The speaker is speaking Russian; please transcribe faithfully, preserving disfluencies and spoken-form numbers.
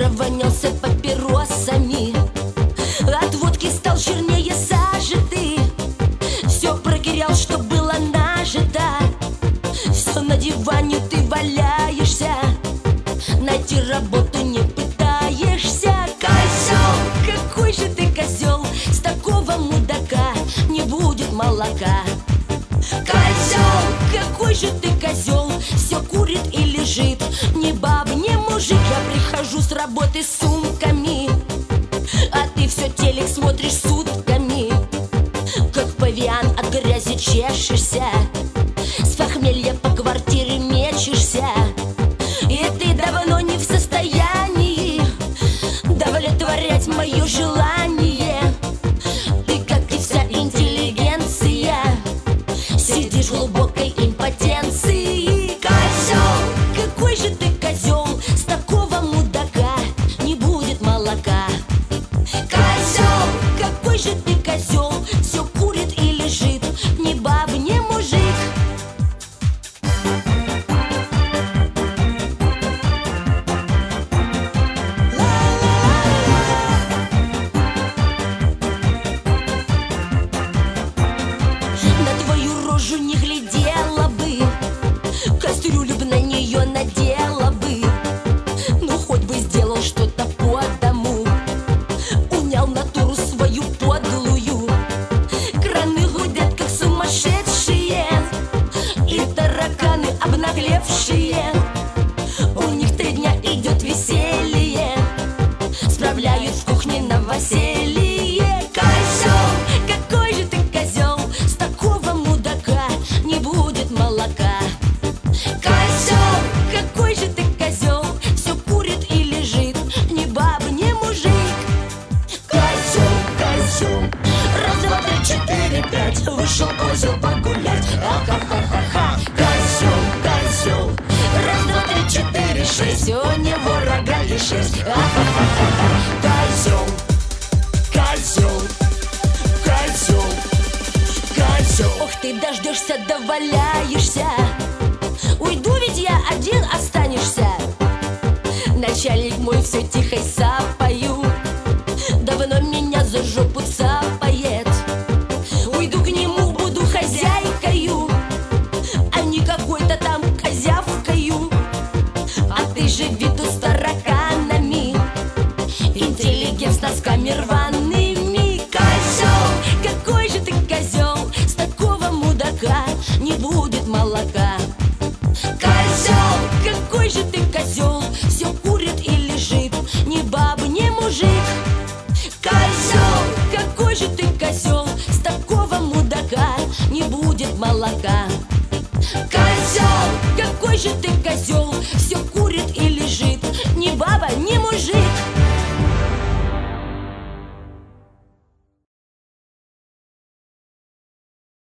провонялся папиросами, от водки стал чернее сажи ты. Все протерял, что было нажито, все на диване ты валяешься, найти работу не пытаешься. Козел, какой же ты козел, с такого мудака не будет молока. Козел, какой же ты козел, все курит и лежит, ни баб, ни мужик. Я прихожу с работы с сумками, а ты все телек смотришь сутками, как павиан от грязи чешешься, с похмелья по квартире мечешься. И ты давно не в состоянии удовлетворять мое желание. Ты, как и вся интеллигенция, сидишь в глубокой импотенции. Козел, какой же ты козел, с такого мудака не будет молока. Козел, какой же ты козел, все курит и лежит, ни баб, ни мужик. На твою рожу не глядела бы, кастрюлю б на нее надела бы, ну хоть бы сделал что-то по дому, унял натуру свою подлую. Краны гудят как сумасшедшие, и тараканы обнаглевшие, у них три дня идет веселье, справляют в кухне новоселье. Козел, какой же ты козел, с такого мудака не будет молока. Козел, какой же ты козел, все курит и лежит, ни баб, ни мужик. Козел, козел, раз, два, три, четыре, пять, вышел козел погулять, а-ха-ха-ха-ха. Козел, козел, раз, два, три, четыре, шесть, у него рога и шесть, а-ха-ха-ха-ха. Козел, козел, козел, козел. Ох, ты дождешься, доваляешься, уйду, ведь я один останешься. Начальник мой все тихо сапаю, давно меня за жопу цапает. Уйду к нему, буду хозяйкою, а не какой-то там козявкою. А ты живи тут с тараканами, интеллигент с носками рваными. Козел, какой же ты козел, с такого мудака не будет молока. Козел, какой же ты козел, все курит и лежит, ни баб, ни мужик. Козел, какой же ты козел, с такого мудака не будет молока. Козел, какой же ты козел,